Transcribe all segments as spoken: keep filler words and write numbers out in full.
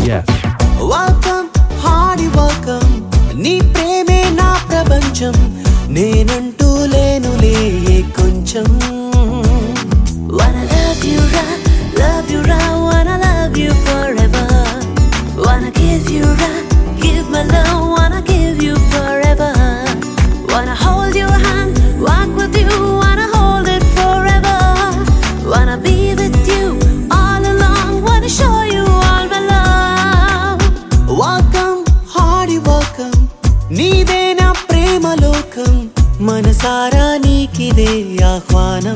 Yeah. Welcome, hearty welcome. నీ ప్రేమే నా ప్రపంచం. నేనంటూ లేనులే కొంచెం. Wanna love you right, love you right, wanna love you forever. Wanna give you right, give my love, wanna give you forever. Wanna hold your hand, walk with you, wanna hold it forever. Wanna be with you all along, wanna show you all my love. Welcome, hearty welcome. నీదే నా ప్రేమ లోకం. మనసారా నీకిదే ఆహ్వానం.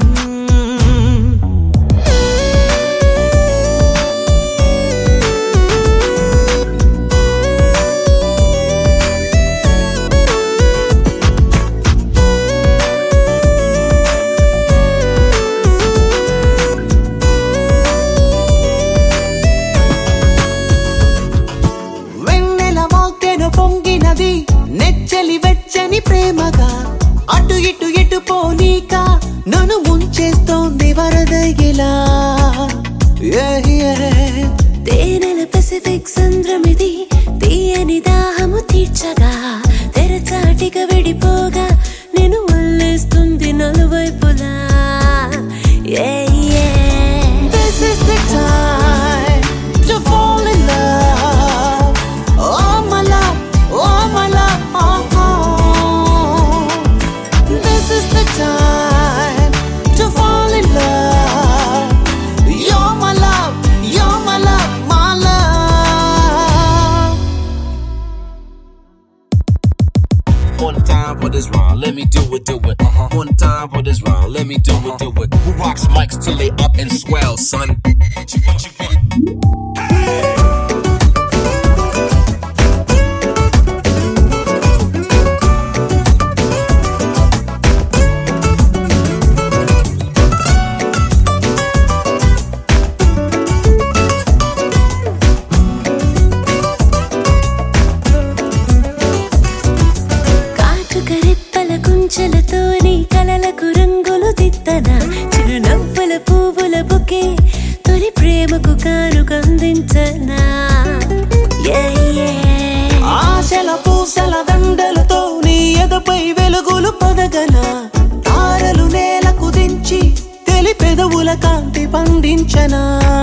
పొంగినది నెచ్చలి వెచ్చని ప్రేమగా. అటు ఇటు ఇటు పోనీక నన్ను ముంచేస్తోంది వరదగిలా. తేనెల పెసిఫిక్ సంద్రమిది తీయని దాహము తీర్చగా. తెరచాటిగా విడిపోగా నేను వల్లేస్తుంది నలువైపులా. This is the time to fall in love. Oh my love, oh my love, oh, oh. This is the time to fall in love. You're my love, you're my love, my love. One time for this round, let me do it, do it. Uh-huh. One time for this round, let me do it, do it. Who rocks mics till they up and swell, son? What you, what you want? Hey! కుంచెలతో నీ కలలకు రంగులు దిత్తన. చిరునవ్వుల పువ్వుల bouquet తొలి ప్రేమకు కానుక అందించనా. ఆశల పూసల దండలతో నీ ఎదపై వెలుగులు పొదగన. తారలు నేలకు దించి తెలి పెదవుల కాంతి పండించనా.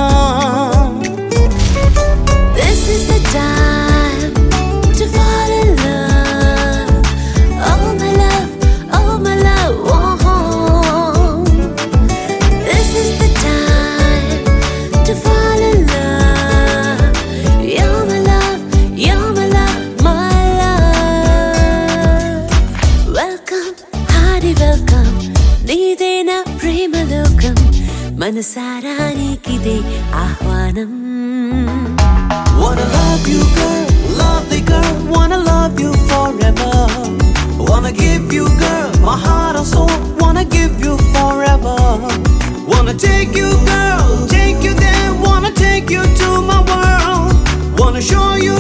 This is the time to fall in love. Oh my love, oh my love, oh. This is the time to fall in love. You're my love, you're my love, my love. Welcome, hearty welcome. నీదే నా ప్రేమ లోకం. మనసారా నీకిదే ఆహ్వానం. Wanna love you girl, lovely girl. Wanna love you forever. Wanna give you girl my heart and soul. Wanna give you forever. Wanna take you girl, take you there. Wanna take you to my world. Wanna show you